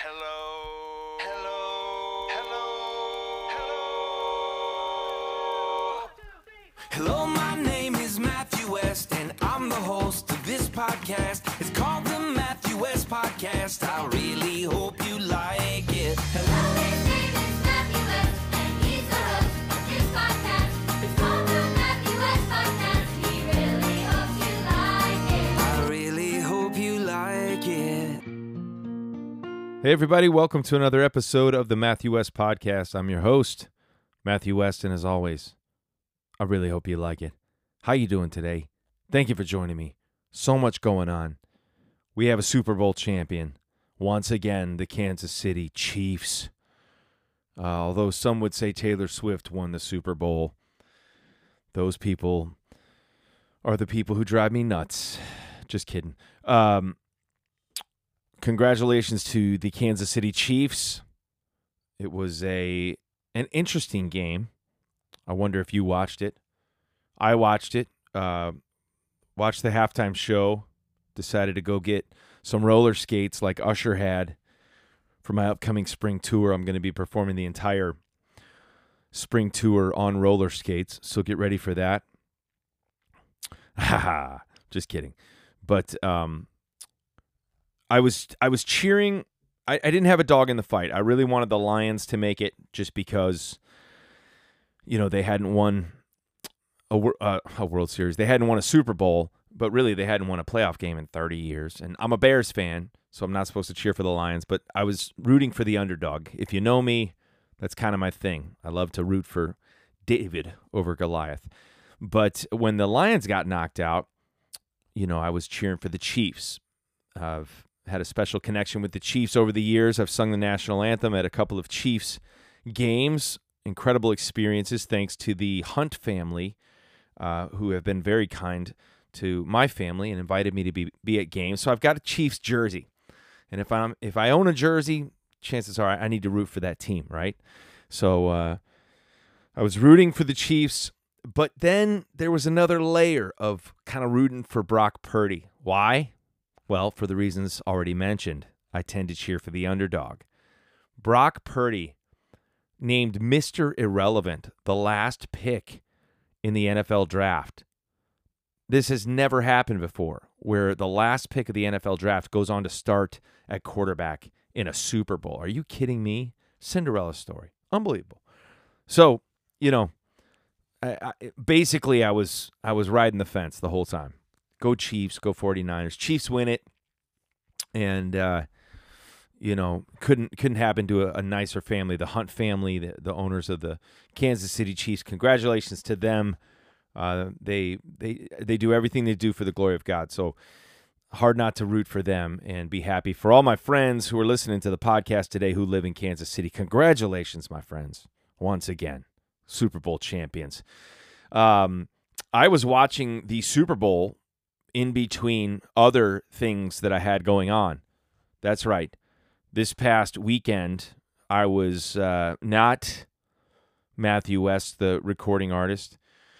Hello. Hello. Hello. Hello, my name is Matthew West, and I'm the host of this podcast. It's called the Matthew West Podcast. I really hope you like it. Hello, his name is Matthew West, and he's the host of this podcast. It's called the Matthew West Podcast, and he really hopes you like it. I really hope you like it. Hey everybody, welcome to another episode of the Matthew West Podcast. I'm your host, Matthew West, and as always, I really hope you like it. How you doing today? Thank you for joining me. So much going on. We have a Super Bowl champion. Once again, the Kansas City Chiefs. Although some would say Taylor Swift won the Super Bowl, those people are the people who drive me nuts. Just kidding. Congratulations to the Kansas City Chiefs. It was an interesting game. I wonder if you watched it. I watched it. Watched the halftime show. Decided to go get some roller skates like Usher had for my upcoming spring tour. I'm going to be performing the entire spring tour on roller skates, so get ready for that. Haha, just kidding. But I was cheering. I didn't have a dog in the fight. I really wanted the Lions to make it just because, you know, they hadn't won a World Series. They hadn't won a Super Bowl, but really they hadn't won a playoff game in 30 years. And I'm a Bears fan, so I'm not supposed to cheer for the Lions, but I was rooting for the underdog. If you know me, that's kind of my thing. I love to root for David over Goliath. But when the Lions got knocked out, you know, I was cheering for the Chiefs. I've had a special connection with the Chiefs over the years. I've sung the national anthem at a couple of Chiefs games. Incredible experiences thanks to the Hunt family, who have been very kind to my family and invited me to be at games. So I've got a Chiefs jersey. And if I own a jersey, chances are I need to root for that team, right? So I was rooting for the Chiefs, but then there was another layer of kind of rooting for Brock Purdy. Why? Well, for the reasons already mentioned. I tend to cheer for the underdog. Brock Purdy, named Mr. Irrelevant, the last pick in the NFL draft. This has never happened before, where the last pick of the NFL draft goes on to start at quarterback in a Super Bowl. Are you kidding me? Cinderella story. Unbelievable. So, you know, basically I was riding the fence the whole time. Go Chiefs, go 49ers. Chiefs win it. And, you know, couldn't happen to a nicer family. The Hunt family, the owners of the Kansas City Chiefs. Congratulations to them. They do everything they do for the glory of God. So hard not to root for them and be happy for all my friends who are listening to the podcast today who live in Kansas City. Congratulations, my friends. Once again, Super Bowl champions. I was watching the Super Bowl in between other things that I had going on. That's right. This past weekend, I was not Matthew West, the recording artist.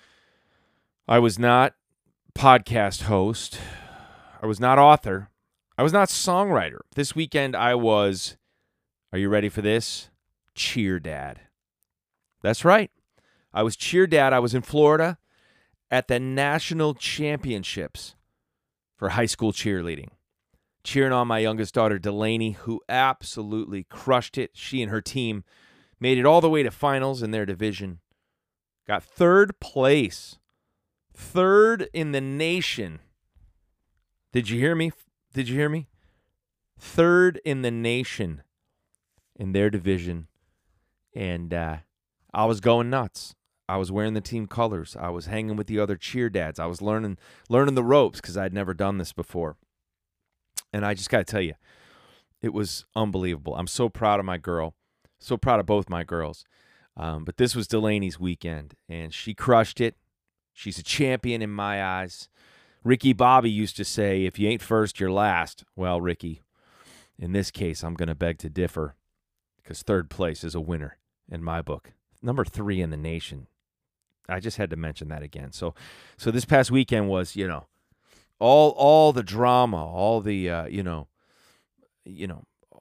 I was not podcast host. I was not author. I was not songwriter. This weekend, I was, are you ready for this? Cheer dad. That's right. I was cheer dad. I was in Florida at the national championships for high school cheerleading, cheering on my youngest daughter, Delaney, who absolutely crushed it. She and her team made it all the way to finals in their division, got third place, third in the nation. Did you hear me? Did you hear me? Third in the nation in their division, and I was going nuts. I was wearing the team colors. I was hanging with the other cheer dads. I was learning the ropes because I'd never done this before. And I just got to tell you, it was unbelievable. I'm so proud of my girl. So proud of both my girls. But this was Delaney's weekend, and she crushed it. She's a champion in my eyes. Ricky Bobby used to say, if you ain't first, you're last. Well, Ricky, in this case, I'm going to beg to differ because third place is a winner in my book. Number 3 in the nation. I just had to mention that again. So this past weekend was, you know, all the drama, all the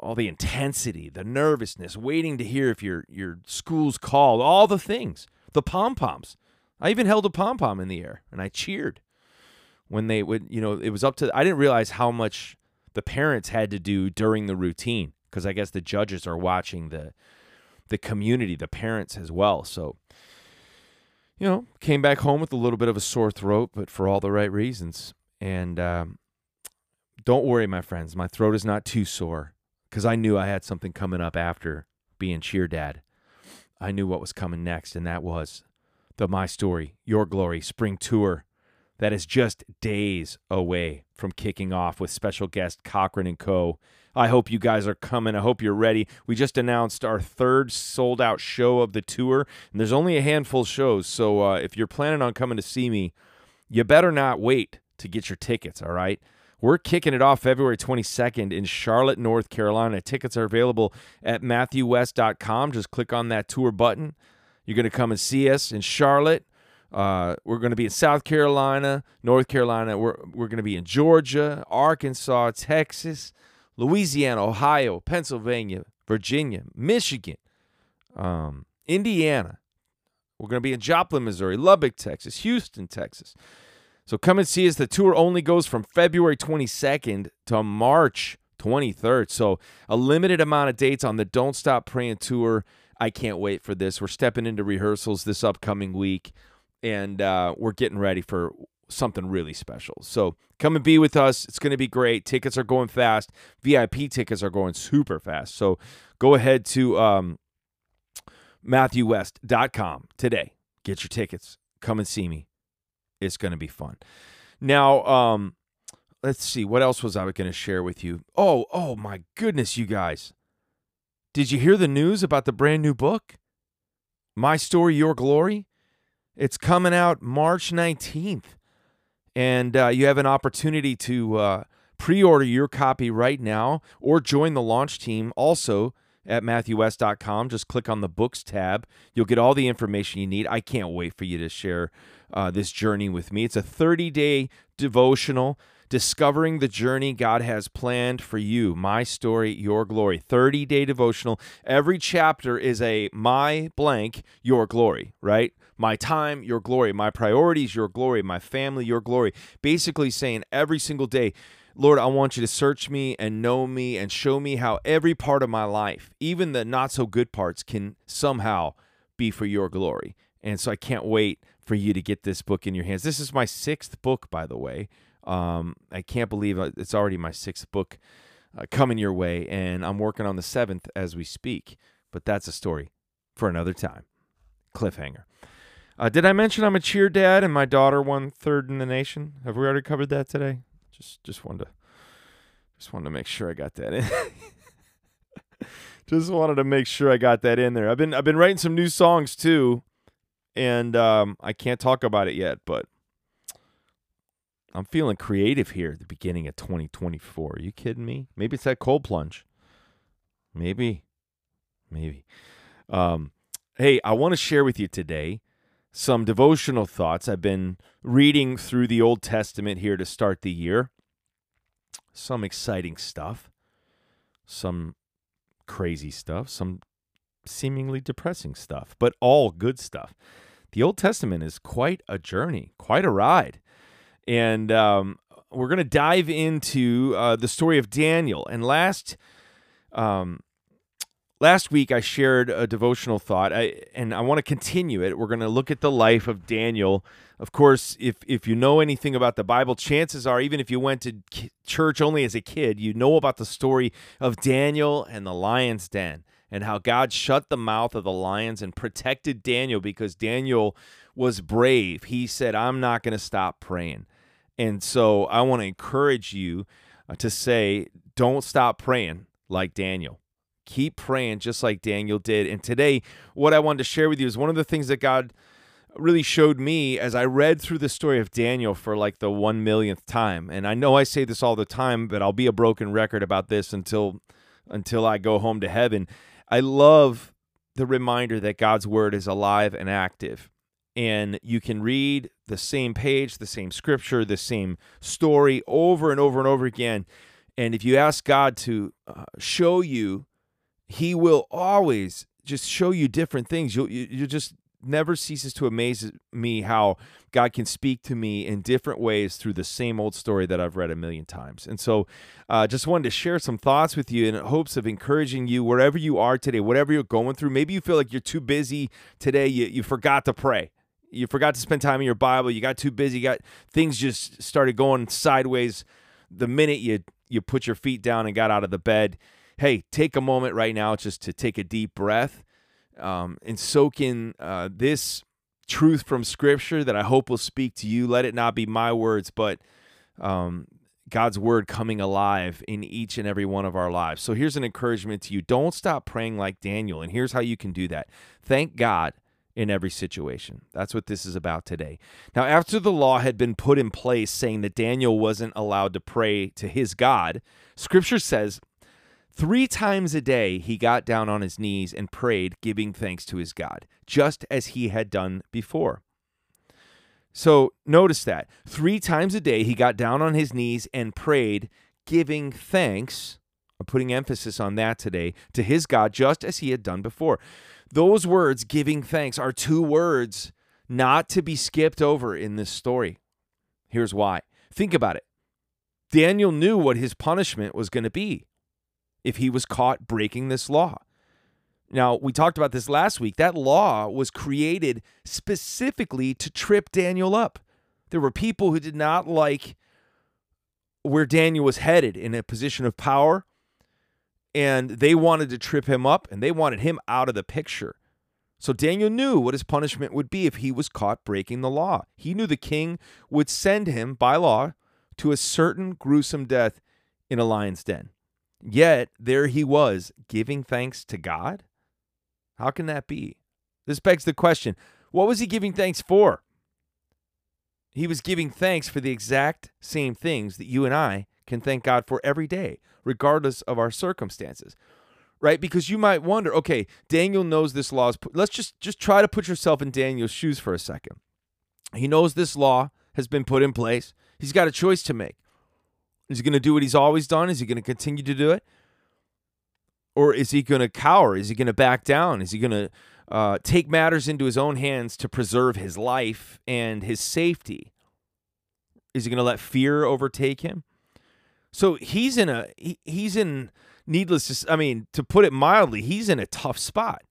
all the intensity, the nervousness, waiting to hear if your school's called, all the things, the pom-poms. I even held a pom-pom in the air, and I cheered when they would, it was up to, I didn't realize how much the parents had to do during the routine, because I guess the judges are watching the community, the parents as well. So, came back home with a little bit of a sore throat, but for all the right reasons. And don't worry, my friends, my throat is not too sore, because I knew I had something coming up after being cheer dad. I knew what was coming next, and that was the My Story, Your Glory Spring Tour that is just days away from kicking off with special guest Cochran & Co. I hope you guys are coming. I hope you're ready. We just announced our third sold-out show of the tour, and there's only a handful of shows, so if you're planning on coming to see me, you better not wait to get your tickets, all right? We're kicking it off February 22nd in Charlotte, North Carolina. Tickets are available at MatthewWest.com. Just click on that tour button. You're going to come and see us in Charlotte. We're going to be in South Carolina, North Carolina. We're going to be in Georgia, Arkansas, Texas, Louisiana, Ohio, Pennsylvania, Virginia, Michigan, Indiana. We're going to be in Joplin, Missouri, Lubbock, Texas, Houston, Texas. So come and see us. The tour only goes from February 22nd to March 23rd. So a limited amount of dates on the Don't Stop Praying tour. I can't wait for this. We're stepping into rehearsals this upcoming week, and we're getting ready for something really special. So come and be with us. It's going to be great. Tickets are going fast. VIP tickets are going super fast. So go ahead to MatthewWest.com today. Get your tickets. Come and see me. It's going to be fun. Now, let's see. What else was I going to share with you? Oh my goodness, you guys. Did you hear the news about the brand new book? My Story, Your Glory? It's coming out March 19th. And you have an opportunity to pre-order your copy right now or join the launch team also at MatthewWest.com. Just click on the books tab. You'll get all the information you need. I can't wait for you to share this journey with me. It's a 30-day devotional discovering the journey God has planned for you. My Story, Your Glory. 30-day devotional. Every chapter is a my blank, your glory, right? My time, your glory. My priorities, your glory. My family, your glory. Basically saying every single day, Lord, I want you to search me and know me and show me how every part of my life, even the not-so-good parts, can somehow be for your glory. And so I can't wait for you to get this book in your hands. This is my 6th book, by the way. I can't believe it's already my 6th book coming your way, and I'm working on the 7th as we speak. But that's a story for another time. Cliffhanger. Did I mention I'm a cheer dad and my daughter won 3rd in the nation? Have we already covered that today? Just wanted to make sure I got that in. Just wanted to make sure I got that in there. I've been writing some new songs too, and I can't talk about it yet, but I'm feeling creative here at the beginning of 2024. Are you kidding me? Maybe it's that cold plunge. Maybe. Hey, I want to share with you today some devotional thoughts. I've been reading through the Old Testament here to start the year. Some exciting stuff, some crazy stuff, some seemingly depressing stuff, but all good stuff. The Old Testament is quite a journey, quite a ride. And we're going to dive into the story of Daniel. And last week, I shared a devotional thought, and I want to continue it. We're going to look at the life of Daniel. Of course, if you know anything about the Bible, chances are, even if you went to church only as a kid, you know about the story of Daniel and the lion's den and how God shut the mouth of the lions and protected Daniel because Daniel was brave. He said, I'm not going to stop praying. And so I want to encourage you to say, don't stop praying like Daniel. Keep praying just like Daniel did. And today, what I wanted to share with you is one of the things that God really showed me as I read through the story of Daniel for like the 1 millionth time. And I know I say this all the time, but I'll be a broken record about this until I go home to heaven. I love the reminder that God's word is alive and active. And you can read the same page, the same scripture, the same story over and over and over again. And if you ask God to show you, he will always just show you different things. You just never ceases to amaze me how God can speak to me in different ways through the same old story that I've read a million times. And so just wanted to share some thoughts with you in hopes of encouraging you wherever you are today, whatever you're going through. Maybe you feel like you're too busy today. You forgot to pray. You forgot to spend time in your Bible. You got too busy. You got things just started going sideways the minute you put your feet down and got out of the bed. Hey, take a moment right now just to take a deep breath and soak in this truth from Scripture that I hope will speak to you. Let it not be my words, but God's word coming alive in each and every one of our lives. So here's an encouragement to you. Don't stop praying like Daniel, and here's how you can do that. Thank God in every situation. That's what this is about today. Now, after the law had been put in place saying that Daniel wasn't allowed to pray to his God, Scripture says 3 times a day he got down on his knees and prayed, giving thanks to his God, just as he had done before. So notice that. 3 times a day he got down on his knees and prayed, giving thanks, I'm putting emphasis on that today, to his God, just as he had done before. Those words, giving thanks, are 2 words not to be skipped over in this story. Here's why. Think about it. Daniel knew what his punishment was going to be if he was caught breaking this law. Now, we talked about this last week. That law was created specifically to trip Daniel up. There were people who did not like where Daniel was headed in a position of power, and they wanted to trip him up, and they wanted him out of the picture. So Daniel knew what his punishment would be if he was caught breaking the law. He knew the king would send him, by law, to a certain gruesome death in a lion's den. Yet, there he was, giving thanks to God? How can that be? This begs the question, what was he giving thanks for? He was giving thanks for the exact same things that you and I can thank God for every day, regardless of our circumstances, right? Because you might wonder, okay, Daniel knows this law is, let's just try to put yourself in Daniel's shoes for a second. He knows this law has been put in place. He's got a choice to make. Is he going to do what he's always done? Is he going to continue to do it? Or is he going to cower? Is he going to back down? Is he going to take matters into his own hands to preserve his life and his safety? Is he going to let fear overtake him? So he's in needless to put it mildly, he's in a tough spot.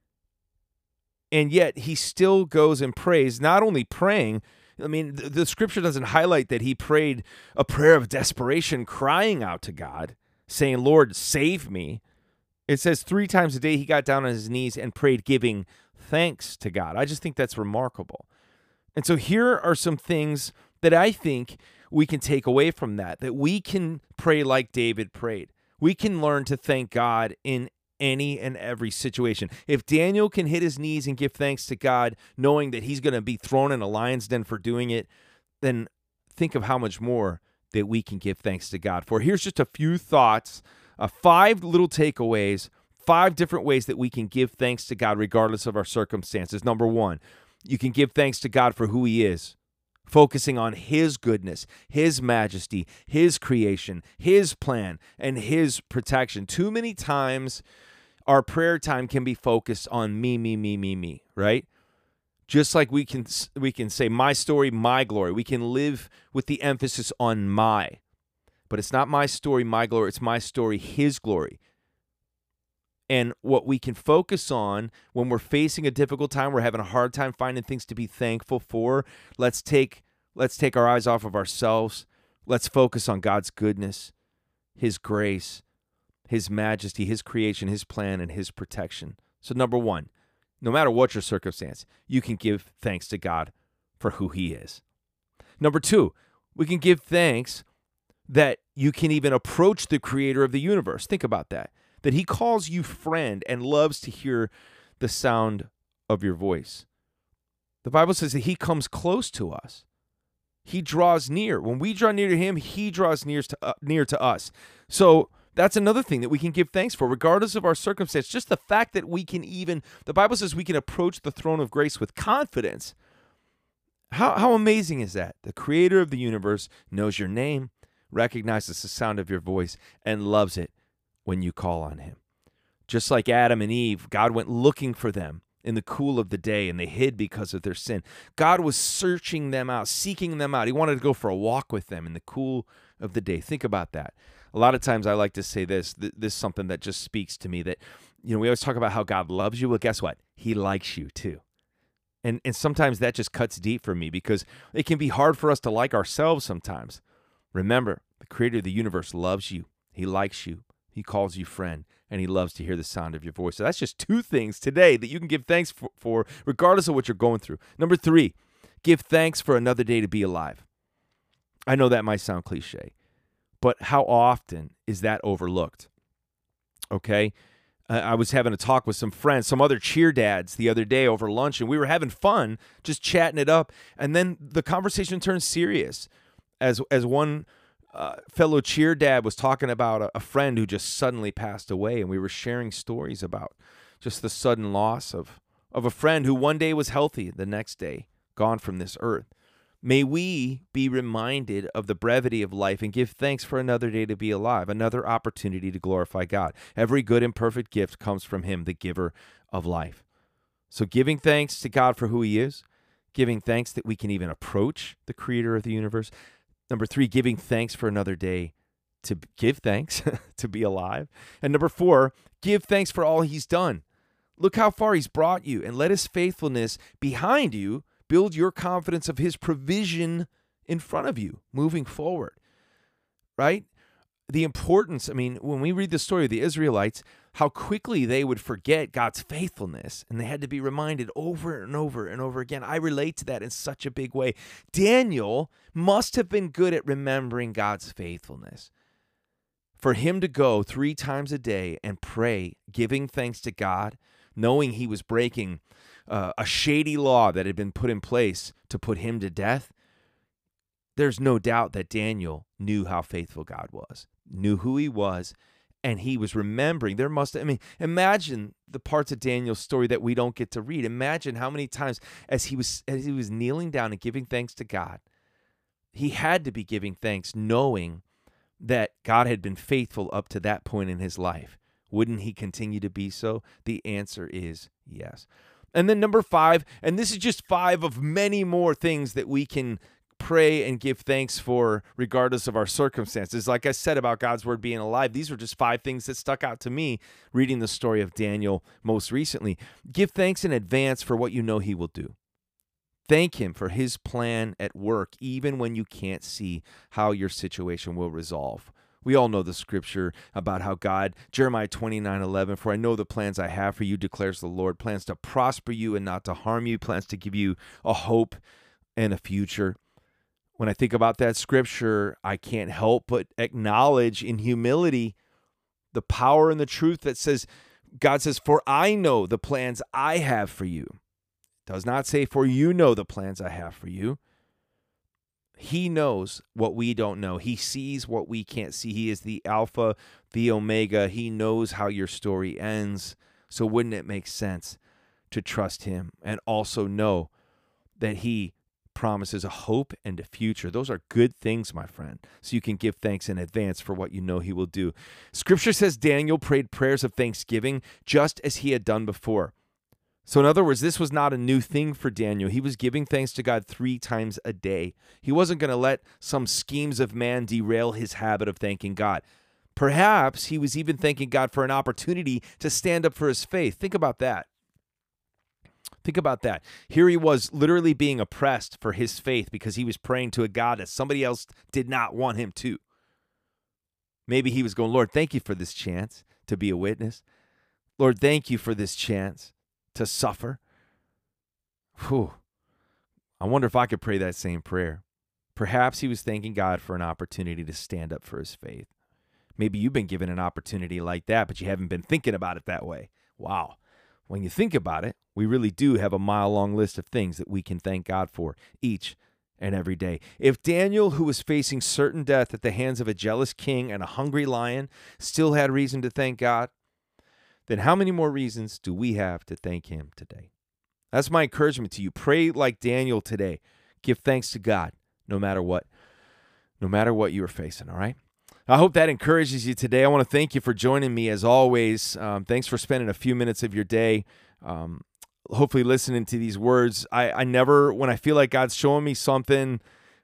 And yet he still goes and prays, not only praying, the Scripture doesn't highlight that he prayed a prayer of desperation, crying out to God, saying, Lord, save me. It says 3 times a day he got down on his knees and prayed, giving thanks to God. I just think that's remarkable. And so here are some things that I think we can take away from that we can pray like David prayed. We can learn to thank God in any and every situation. If Daniel can hit his knees and give thanks to God, knowing that he's going to be thrown in a lion's den for doing it, then think of how much more that we can give thanks to God for. Here's just a few thoughts, 5 little takeaways, 5 different ways that we can give thanks to God regardless of our circumstances. Number 1, you can give thanks to God for who he is, focusing on his goodness, his majesty, his creation, his plan, and his protection. Too many times our prayer time can be focused on me, right? Just like we can say my story, my glory. We can live with the emphasis on my. But it's not my story, my glory. It's my story, his glory. And what we can focus on when we're facing a difficult time, we're having a hard time finding things to be thankful for, let's take our eyes off of ourselves. Let's focus on God's goodness, his grace, his majesty, his creation, his plan, and his protection. So number 1, no matter what your circumstance, you can give thanks to God for who he is. Number 2, we can give thanks that you can even approach the creator of the universe. Think about that he calls you friend and loves to hear the sound of your voice. The Bible says that he comes close to us. He draws near. When we draw near to him, he draws near to us. So that's another thing that we can give thanks for, regardless of our circumstance. Just the fact that the Bible says we can approach the throne of grace with confidence. How amazing is that? The creator of the universe knows your name, recognizes the sound of your voice, and loves it when you call on him. Just like Adam and Eve, God went looking for them in the cool of the day, and they hid because of their sin. God was searching them out, seeking them out. He wanted to go for a walk with them in the cool of the day. Think about that. A lot of times I like to say this is something that just speaks to me, that, we always talk about how God loves you. Well, guess what? He likes you too. And sometimes that just cuts deep for me, because it can be hard for us to like ourselves sometimes. Remember, the creator of the universe loves you. He likes you. He calls you friend, and he loves to hear the sound of your voice. So that's just 2 things today that you can give thanks for regardless of what you're going through. Number 3, give thanks for another day to be alive. I know that might sound cliche, but how often is that overlooked? Okay? I was having a talk with some friends, some other cheer dads the other day over lunch, and we were having fun, just chatting it up. And then the conversation turned serious as one fellow cheer dad was talking about a friend who just suddenly passed away, and we were sharing stories about just the sudden loss of a friend who one day was healthy, the next day gone from this earth. May we be reminded of the brevity of life and give thanks for another day to be alive, another opportunity to glorify God. Every good and perfect gift comes from him, the giver of life. So giving thanks to God for who he is, giving thanks that we can even approach the creator of the universe. Number 3, giving thanks for another day to give thanks, to be alive. And number 4, give thanks for all he's done. Look how far he's brought you, and let his faithfulness behind you build your confidence of his provision in front of you moving forward, right? The importance, when we read the story of the Israelites, how quickly they would forget God's faithfulness, and they had to be reminded over and over and over again. I relate to that in such a big way. Daniel must have been good at remembering God's faithfulness. For him to go 3 times a day and pray, giving thanks to God, knowing he was breaking a shady law that had been put in place to put him to death, there's no doubt that Daniel knew how faithful God was, knew who he was, and he was remembering. Imagine the parts of Daniel's story that we don't get to read. Imagine how many times as he was kneeling down and giving thanks to God, he had to be giving thanks knowing that God had been faithful up to that point in his life. Wouldn't he continue to be so? The answer is yes. And then number 5, and this is just 5 of many more things that we can pray and give thanks for regardless of our circumstances. Like I said about God's word being alive, these were just 5 things that stuck out to me reading the story of Daniel most recently. Give thanks in advance for what you know he will do. Thank him for his plan at work, even when you can't see how your situation will resolve. We all know the scripture about how God, Jeremiah 29:11, for I know the plans I have for you, declares the Lord, plans to prosper you and not to harm you, plans to give you a hope and a future. When I think about that scripture, I can't help but acknowledge in humility the power and the truth that says, God says, for I know the plans I have for you. It does not say, for you know the plans I have for you. He knows what we don't know. He sees what we can't see. He is the Alpha, the Omega. He knows how your story ends. So wouldn't it make sense to trust him and also know that he promises a hope and a future? Those are good things, my friend. So you can give thanks in advance for what you know he will do. Scripture says Daniel prayed prayers of thanksgiving just as he had done before. So in other words, this was not a new thing for Daniel. He was giving thanks to God 3 times a day. He wasn't going to let some schemes of man derail his habit of thanking God. Perhaps he was even thanking God for an opportunity to stand up for his faith. Think about that. Think about that. Here he was literally being oppressed for his faith because he was praying to a God that somebody else did not want him to. Maybe he was going, Lord, thank you for this chance to be a witness. Lord, thank you for this chance to suffer. Whew. I wonder if I could pray that same prayer. Perhaps he was thanking God for an opportunity to stand up for his faith. Maybe you've been given an opportunity like that, but you haven't been thinking about it that way. Wow. When you think about it, we really do have a mile-long list of things that we can thank God for each and every day. If Daniel, who was facing certain death at the hands of a jealous king and a hungry lion, still had reason to thank God, then how many more reasons do we have to thank him today? That's my encouragement to you. Pray like Daniel today. Give thanks to God no matter what. no matter what you are facing, all right? I hope that encourages you today. I want to thank you for joining me as always. Thanks for spending a few minutes of your day hopefully listening to these words. I never, when I feel like God's showing me something,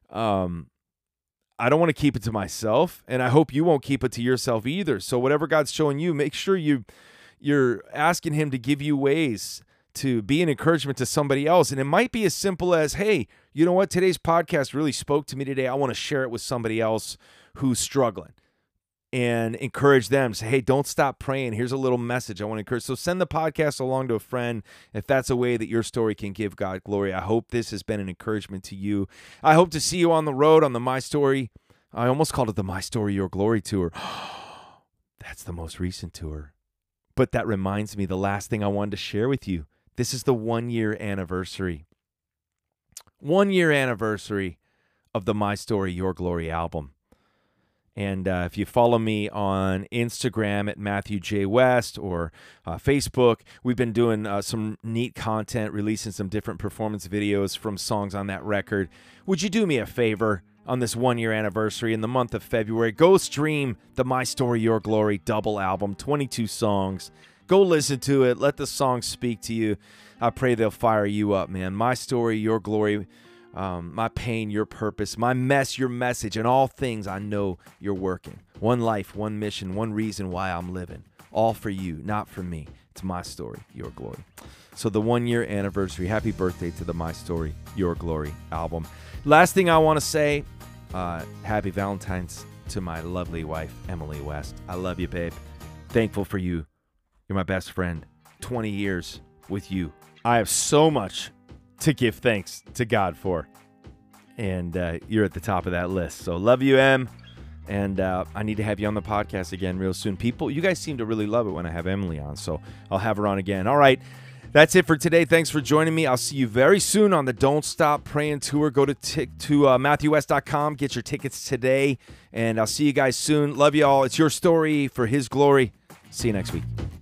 I don't want to keep it to myself, and I hope you won't keep it to yourself either. So whatever God's showing you, make sure you're asking him to give you ways to be an encouragement to somebody else. And it might be as simple as, hey, you know what? Today's podcast really spoke to me today. I want to share it with somebody else who's struggling and encourage them. Say, hey, don't stop praying. Here's a little message I want to encourage. So send the podcast along to a friend if that's a way that your story can give God glory. I hope this has been an encouragement to you. I hope to see you on the road on the My Story. I almost called it the My Story, Your Glory tour. That's the most recent tour. But that reminds me, the last thing I wanted to share with you. This is the 1-year anniversary. 1-year anniversary of the My Story, Your Glory album. And if you follow me on Instagram at Matthew J. West or Facebook, we've been doing some neat content, releasing some different performance videos from songs on that record. Would you do me a favor on this 1-year anniversary in the month of February? Go stream the My Story, Your Glory double album, 22 songs. Go listen to it. Let the songs speak to you. I pray they'll fire you up, man. My Story, Your Glory. My pain, your purpose, my mess, your message, and all things I know you're working. One life, one mission, one reason why I'm living. All for you, not for me. It's My Story, Your Glory. So the 1-year anniversary, happy birthday to the My Story, Your Glory album. Last thing I want to say, happy Valentine's to my lovely wife, Emily West. I love you, babe. Thankful for you. You're my best friend. 20 years with you. I have so much to give thanks to God for. And you're at the top of that list. So love you, Em. And I need to have you on the podcast again real soon. People, you guys seem to really love it when I have Emily on. So I'll have her on again. All right. That's it for today. Thanks for joining me. I'll see you very soon on the Don't Stop Praying Tour. Go to MatthewWest.com. Get your tickets today. And I'll see you guys soon. Love you all. It's your story for his glory. See you next week.